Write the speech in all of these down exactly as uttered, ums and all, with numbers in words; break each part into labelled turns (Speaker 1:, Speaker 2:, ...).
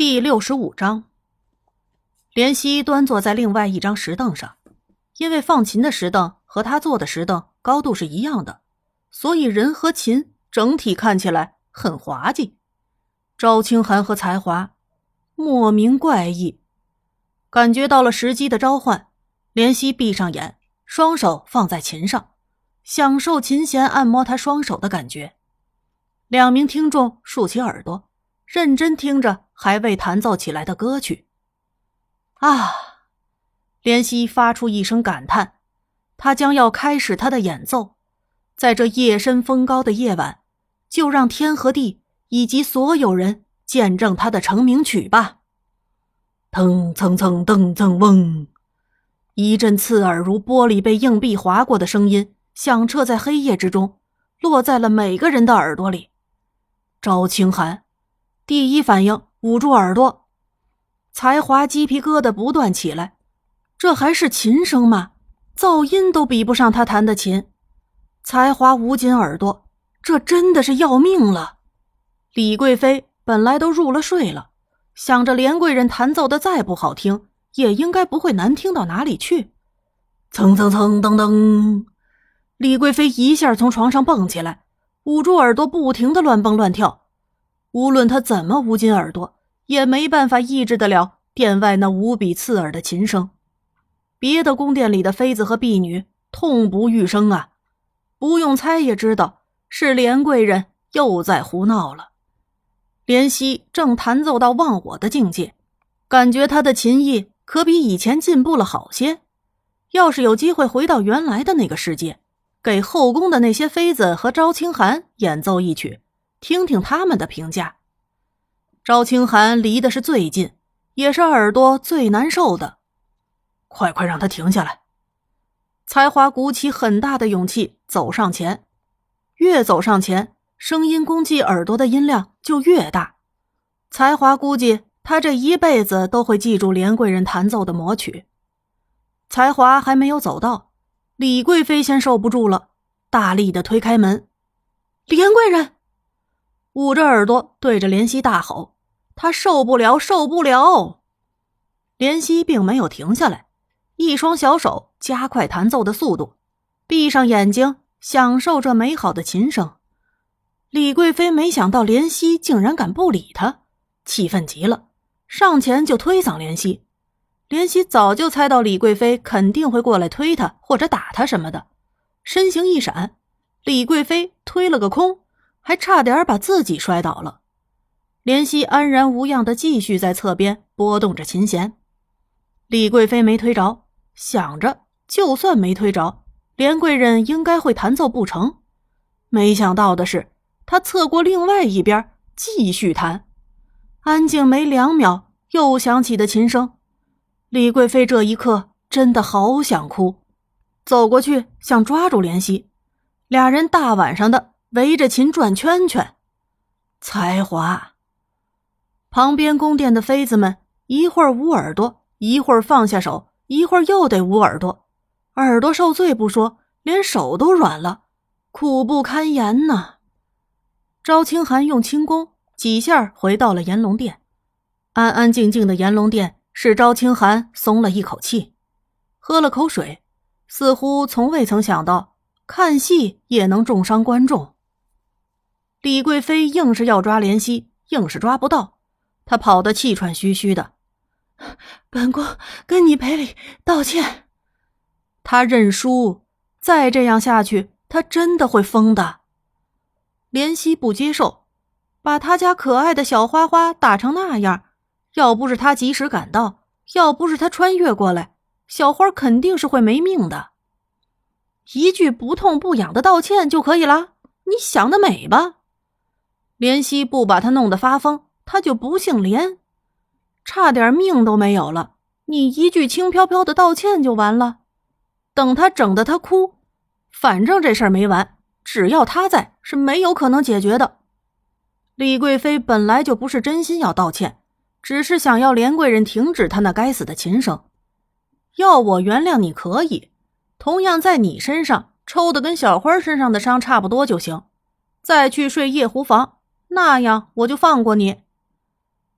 Speaker 1: 第六十五章。怜惜端坐在另外一张石凳上，因为放琴的石凳和他坐的石凳高度是一样的，所以人和琴整体看起来很滑稽。赵清寒和才华莫名怪异，感觉到了时机的召唤，怜惜闭上眼，双手放在琴上，享受琴弦按摩他双手的感觉。两名听众竖起耳朵，认真听着还未弹奏起来的歌曲。啊！怜惜发出一声感叹，他将要开始他的演奏。在这夜深风高的夜晚，就让天和地以及所有人见证他的成名曲吧。腾蹭蹭噔噔嗡，一阵刺耳如玻璃被硬币划过的声音响彻在黑夜之中，落在了每个人的耳朵里。赵清寒第一反应捂住耳朵，才华鸡皮疙瘩不断起来，这还是琴声吗？噪音都比不上他弹的琴。才华捂紧耳朵，这真的是要命了。李贵妃本来都入了睡了，想着连贵人弹奏的再不好听，也应该不会难听到哪里去。蹭蹭蹭噔噔，李贵妃一下从床上蹦起来，捂住耳朵不停地乱蹦乱跳。无论她怎么捂紧耳朵，也没办法抑制得了殿外那无比刺耳的琴声。别的宫殿里的妃子和婢女痛不欲生啊，不用猜也知道是连贵人又在胡闹了。怜惜正弹奏到忘我的境界，感觉他的琴艺可比以前进步了好些。要是有机会回到原来的那个世界，给后宫的那些妃子和昭清寒演奏一曲，听听他们的评价。昭清寒离的是最近，也是耳朵最难受的。快快让他停下来。才华鼓起很大的勇气走上前，越走上前，声音攻击耳朵的音量就越大。才华估计他这一辈子都会记住连贵人弹奏的魔曲。才华还没有走到，李贵妃先受不住了，大力地推开门。连贵人！捂着耳朵对着怜惜大吼，他受不了受不了。怜惜并没有停下来，一双小手加快弹奏的速度，闭上眼睛享受这美好的琴声。李贵妃没想到怜惜竟然敢不理他，气愤极了，上前就推搡怜惜。怜惜早就猜到李贵妃肯定会过来推他或者打他什么的，身形一闪，李贵妃推了个空，还差点把自己摔倒了。怜惜安然无恙地继续在侧边拨动着琴弦。李贵妃没推着，想着就算没推着，连贵人应该会弹奏不成。没想到的是，他侧过另外一边继续弹。安静没两秒，又响起的琴声。李贵妃这一刻真的好想哭，走过去想抓住怜惜，俩人大晚上的围着琴转圈圈。才华！旁边宫殿的妃子们一会儿捂耳朵，一会儿放下手，一会儿又得捂耳朵，耳朵受罪不说，连手都软了，苦不堪言呐。昭清寒用轻功几下回到了延龙殿，安安静静的延龙殿使昭清寒松了一口气，喝了口水，似乎从未曾想到看戏也能重伤观众。李贵妃硬是要抓怜惜，硬是抓不到，她跑得气喘吁吁的。本宫跟你赔礼道歉。她认输，再这样下去她真的会疯的。怜惜不接受，把他家可爱的小花花打成那样，要不是他及时赶到，要不是他穿越过来，小花肯定是会没命的。一句不痛不痒的道歉就可以了，你想得美吧。怜惜不把他弄得发疯，他就不姓连。差点命都没有了，你一句轻飘飘的道歉就完了。等他整得他哭，反正这事儿没完，只要他在是没有可能解决的。李贵妃本来就不是真心要道歉，只是想要连贵人停止他那该死的琴声。要我原谅你可以，同样在你身上抽的跟小花身上的伤差不多就行，再去睡夜壶房，那样我就放过你。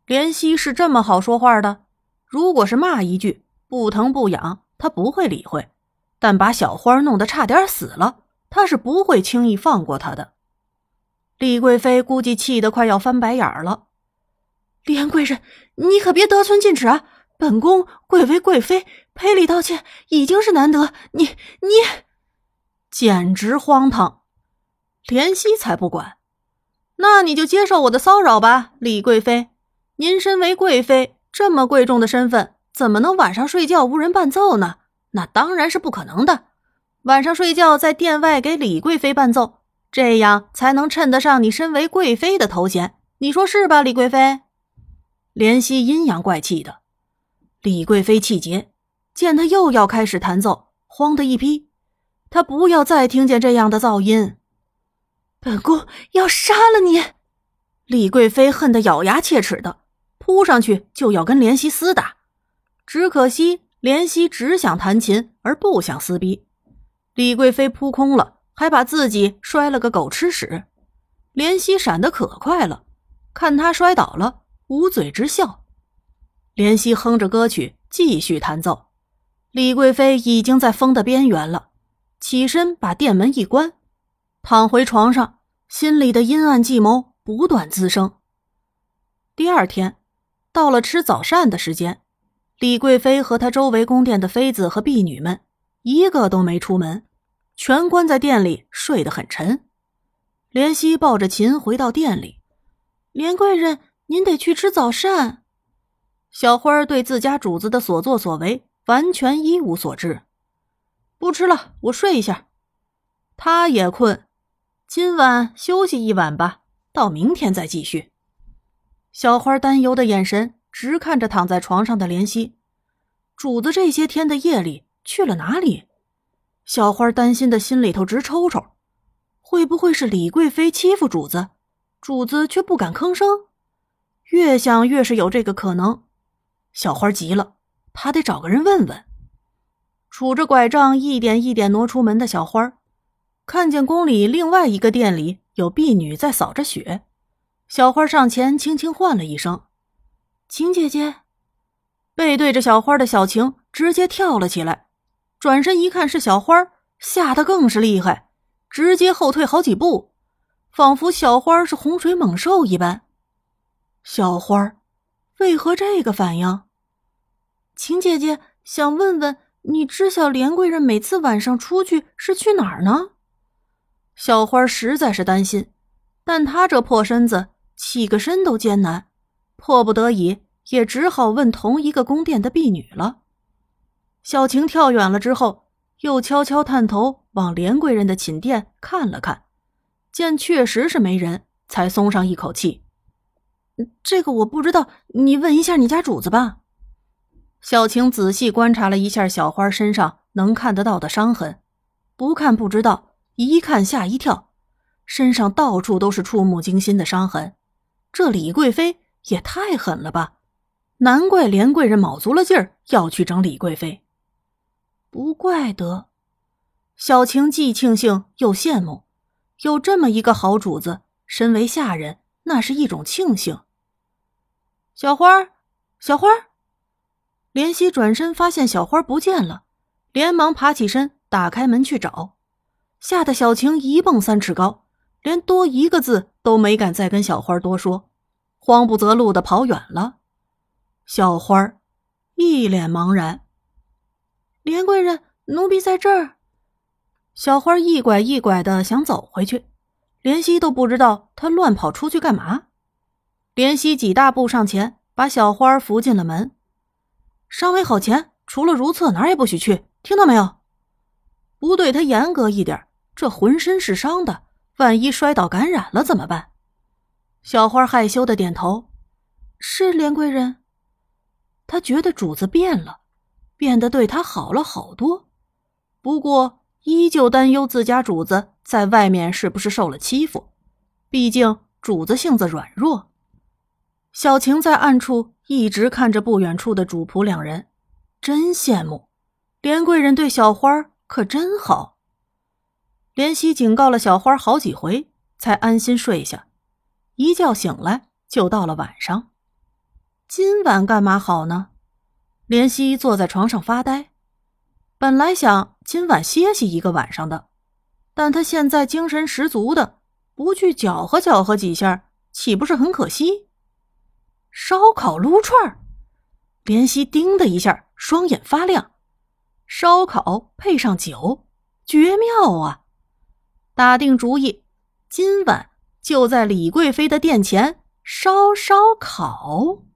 Speaker 1: 怜惜是这么好说话的，如果是骂一句不疼不痒，他不会理会，但把小花弄得差点死了，他是不会轻易放过他的。李贵妃估计气得快要翻白眼了。
Speaker 2: 莲贵人，你可别得寸进尺啊！本宫贵为贵妃，赔礼道歉已经是难得，你你
Speaker 1: 简直荒唐。怜惜才不管，那你就接受我的骚扰吧，李贵妃。您身为贵妃，这么贵重的身份，怎么能晚上睡觉无人伴奏呢？那当然是不可能的。晚上睡觉在殿外给李贵妃伴奏，这样才能称得上你身为贵妃的头衔，你说是吧，李贵妃？怜惜阴阳怪气的。李贵妃气结，见他又要开始弹奏，慌得一批，他不要再听见这样的噪音。
Speaker 2: 本宫要杀了你！
Speaker 1: 李贵妃恨得咬牙切齿的扑上去就要跟怜惜厮打，只可惜怜惜只想弹琴而不想撕逼，李贵妃扑空了，还把自己摔了个狗吃屎。怜惜闪得可快了，看他摔倒了，捂嘴直笑。怜惜哼着歌曲继续弹奏，李贵妃已经在疯的边缘了，起身把殿门一关，躺回床上，心里的阴暗计谋不断滋生。第二天到了吃早膳的时间，李贵妃和她周围宫殿的妃子和婢女们一个都没出门，全关在店里睡得很沉。怜惜抱着琴回到店里，
Speaker 2: 莲贵人，您得去吃早膳。
Speaker 1: 小花对自家主子的所作所为完全一无所知。不吃了，我睡一下。她也困，今晚休息一晚吧，到明天再继续。小花担忧的眼神直看着躺在床上的怜惜，主子这些天的夜里去了哪里？小花担心的心里头直抽抽，会不会是李贵妃欺负主子，主子却不敢吭声？越想越是有这个可能。小花急了，她得找个人问问。杵着拐杖一点一点挪出门的小花，看见宫里另外一个店里有婢女在扫着雪，小花上前轻轻唤了一声：晴姐姐。背对着小花的小晴直接跳了起来，转身一看是小花，吓得更是厉害，直接后退好几步，仿佛小花是洪水猛兽一般。小花为何这个反应？晴姐姐，想问问你知晓莲贵人每次晚上出去是去哪儿呢？小花实在是担心，但她这破身子起个身都艰难，迫不得已也只好问同一个宫殿的婢女了。小晴跳远了之后，又悄悄探头往莲贵人的寝殿看了看，见确实是没人，才松上一口气。这个我不知道，你问一下你家主子吧。小晴仔细观察了一下小花身上能看得到的伤痕，不看不知道，一看吓一跳，身上到处都是触目惊心的伤痕。这李贵妃也太狠了吧，难怪莲贵人卯足了劲儿要去整李贵妃。不怪得小晴既庆幸又羡慕，有这么一个好主子，身为下人那是一种庆幸。小花，小花。怜惜转身发现小花不见了，连忙爬起身打开门去找，吓得小晴一蹦三尺高，连多一个字都没敢再跟小花多说，慌不择路地跑远了。小花一脸茫然。莲贵人，奴婢在这儿。小花一拐一拐的想走回去，怜惜都不知道她乱跑出去干嘛。怜惜几大步上前，把小花扶进了门。上回好前，除了如厕哪儿也不许去，听到没有？不对他严格一点，这浑身是伤的，万一摔倒感染了怎么办？小花害羞的点头，是莲贵人。他觉得主子变了，变得对他好了好多，不过依旧担忧自家主子在外面是不是受了欺负，毕竟主子性子软弱。小晴在暗处一直看着不远处的主仆两人，真羡慕，莲贵人对小花可真好。怜惜警告了小花好几回，才安心睡下。一觉醒来就到了晚上。 今晚干嘛好呢？怜惜坐在床上发呆，本来想今晚歇息一个晚上的，但他现在精神十足的，不去搅和搅和几下，岂不是很可惜？烧烤撸串儿，怜惜叮的一下，双眼发亮。烧烤配上酒，绝妙啊！打定主意，今晚就在李贵妃的殿前烧烧烤。